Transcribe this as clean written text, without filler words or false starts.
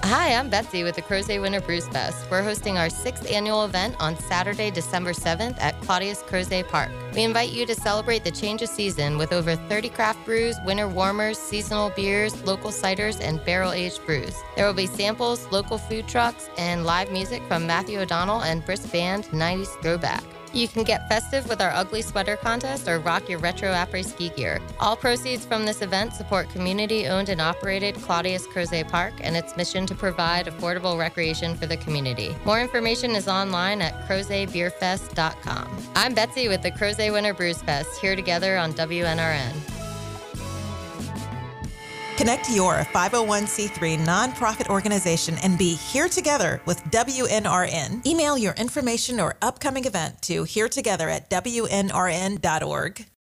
Hi, I'm Betsy with the Crozet Winter Brews Fest. We're hosting our 6th annual event on Saturday, December 7th at Claudius Crozet Park. We invite you to celebrate the change of season with over 30 craft brews, winter warmers, seasonal beers, local ciders, and barrel-aged brews. There will be samples, local food trucks, and live music from Matthew O'Donnell and Brisk Band 90s Throwback. You can get festive with our Ugly Sweater Contest or rock your retro après-ski gear. All proceeds from this event support community-owned and operated Claudius Crozet Park and its mission to provide affordable recreation for the community. More information is online at crozetbeerfest.com. I'm Betsy with the Crozet Winter Brews Fest, here together on WNRN. Connect your 501c3 nonprofit organization and be here together with WNRN. Email your information or upcoming event to heretogether@WNRN.org.